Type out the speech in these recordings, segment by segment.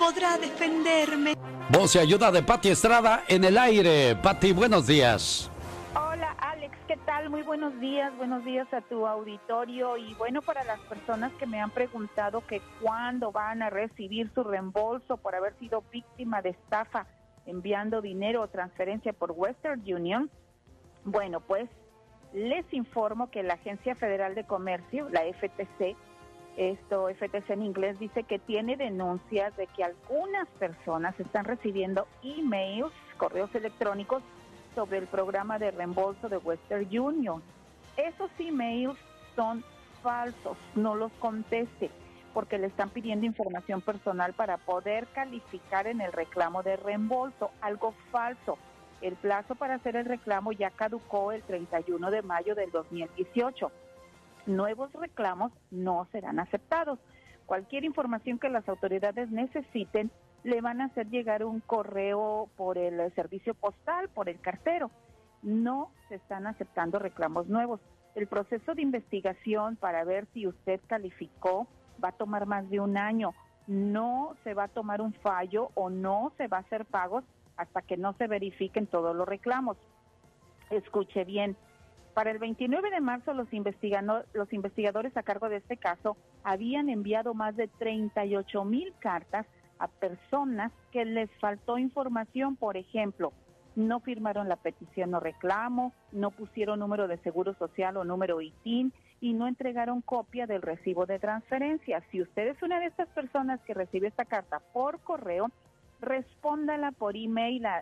podrá defenderme. Voz y ayuda de Pati Estrada en el aire. Pati, buenos días. Hola Alex, ¿qué tal? Muy buenos días a tu auditorio y bueno, para las personas que me han preguntado que cuándo van a recibir su reembolso por haber sido víctima de estafa enviando dinero o transferencia por Western Union, bueno, pues les informo que la Agencia Federal de Comercio, la FTC, FTC en inglés, dice que tiene denuncias de que algunas personas están recibiendo emails, correos electrónicos sobre el programa de reembolso de Western Union. Esos emails son falsos, no los conteste, porque le están pidiendo información personal para poder calificar en el reclamo de reembolso, algo falso. El plazo para hacer el reclamo ya caducó el 31 de mayo del 2018. Nuevos reclamos no serán aceptados. Cualquier información que las autoridades necesiten, le van a hacer llegar un correo por el servicio postal, por el cartero. No se están aceptando reclamos nuevos. El proceso de investigación para ver si usted calificó va a tomar más de un año. No se va a tomar un fallo o no se va a hacer pagos hasta que no se verifiquen todos los reclamos. Escuche bien, para el 29 de marzo los investigadores a cargo de este caso habían enviado más de 38,000 cartas a personas que les faltó información. Por ejemplo, no firmaron la petición o reclamo, no pusieron número de seguro social o número ITIN y no entregaron copia del recibo de transferencia. Si usted es una de estas personas que recibe esta carta por correo, respóndala por email a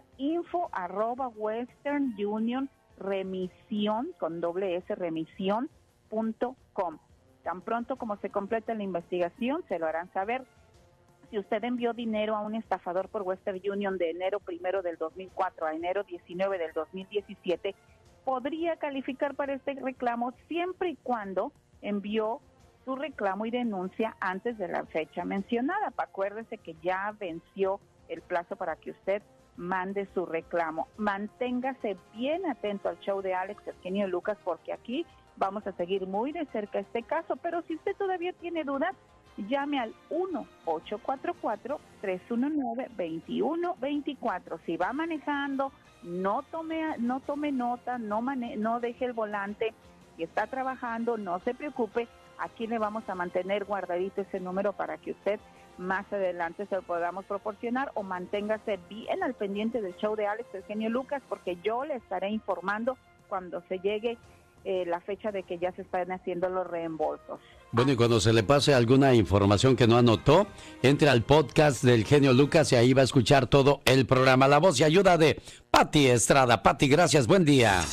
info@westernunionremisión.com. Tan pronto como se complete la investigación, se lo harán saber. Si usted envió dinero a un estafador por Western Union de enero 1 del 2004 a enero 19 del 2017, podría calificar para este reclamo siempre y cuando envió su reclamo y denuncia antes de la fecha mencionada. Acuérdese que ya venció el plazo para que usted mande su reclamo. Manténgase bien atento al show de Alex, el genio Lucas, porque aquí vamos a seguir muy de cerca este caso. Pero si usted todavía tiene dudas, llame al 1-844-319-2124. Si va manejando, no tome nota, no deje el volante. Si está trabajando, no se preocupe. Aquí le vamos a mantener guardadito ese número para que usted más adelante se lo podamos proporcionar, o manténgase bien al pendiente del show de Alex, el genio Lucas, porque yo le estaré informando cuando se llegue la fecha de que ya se están haciendo los reembolsos. Bueno, y cuando se le pase alguna información que no anotó, entre al podcast del genio Lucas y ahí va a escuchar todo el programa. La voz y ayuda de Pati Estrada. Pati, gracias, buen día.